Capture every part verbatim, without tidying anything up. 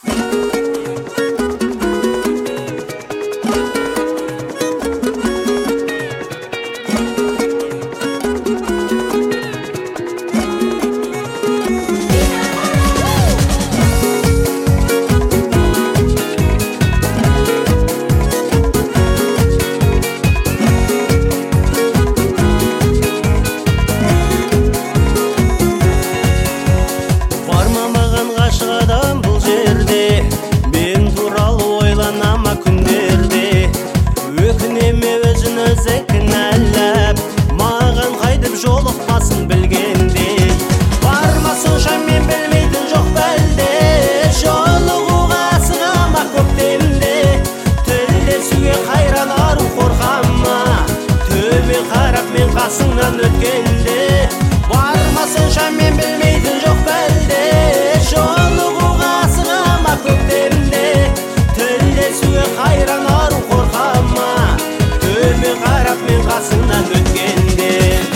Қасыңнан өткенде бармасынша мен білмейтін жоқ бәлде жолығуға асығама көктемде тілдесуге қайран ару қорқама төмен қарап мен қасыңнан өткенде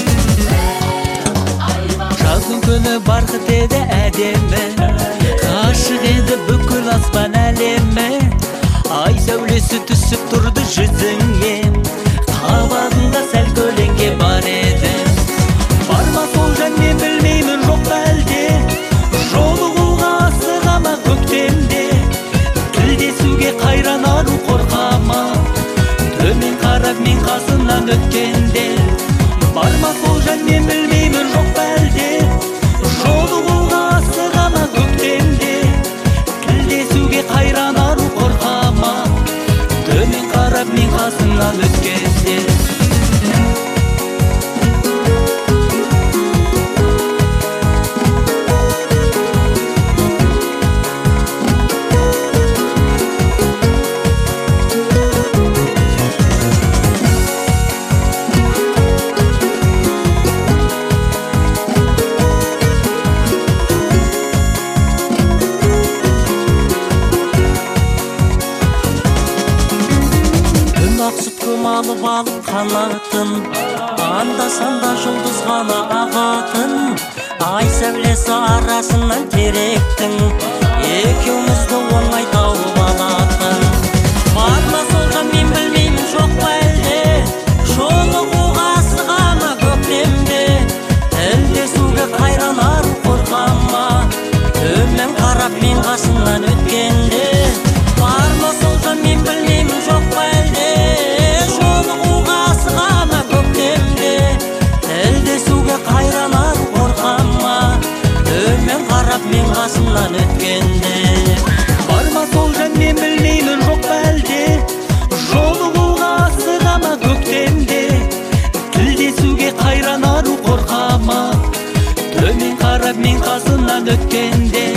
жаздың күні барқыт еді әдемі ғашық еді бүкіл аспан әлемі ай сәулесі түсіп тұрды жүзіңе қабағында сәл көлеңке бар еді барма сол жан мен білмеймін жоқ бәлде жолығуға асығама көктемде тілдесуге қайран ару қорқама төмен қарап мен қасымнан өткенде барма сол жан мен білмеймін жоқ бәлде жолығуға асығама көктемде тілдесуге қайран ару қорқама төмен қарап мен қасымнан өткенде алып алып қанатын анда-санда жұлдыз ғана ағатын ай сәулесі арасынан теректің екеумізді оңай тауып алатын барма сол жан мен білмеймін жоқ па әлде жолығуға асығама көктемде тілдесуге қайран ару қорқама төмен қарап мен қасымнан өткенде барма сол жан мен білмеймін жоқ па әлде қайран ару қорқама төмен қарап мен қасымнан өткенде барма сол жан мен білмеймін жоқ па әлде жолығуға асығама көктемде тілдесуге қайран ару қорқама төмен қарап мен қасымнан өткенде